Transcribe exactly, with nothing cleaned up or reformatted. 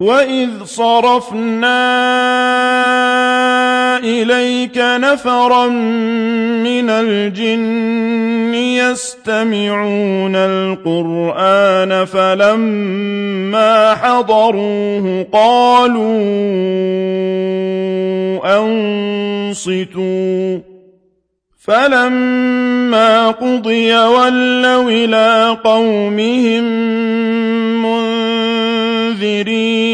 وَإِذْ صَرَفْنَا إِلَيْكَ نَفَرًا مِنَ الْجِنِّ يَسْتَمِعُونَ الْقُرْآنَ فَلَمَّا حَضَرُوهُ قَالُوا أَنصِتُوا فَلَمَّا قُضِيَ وَلَّوْا إِلَىٰ قَوْمِهِم مُّنذِرِينَ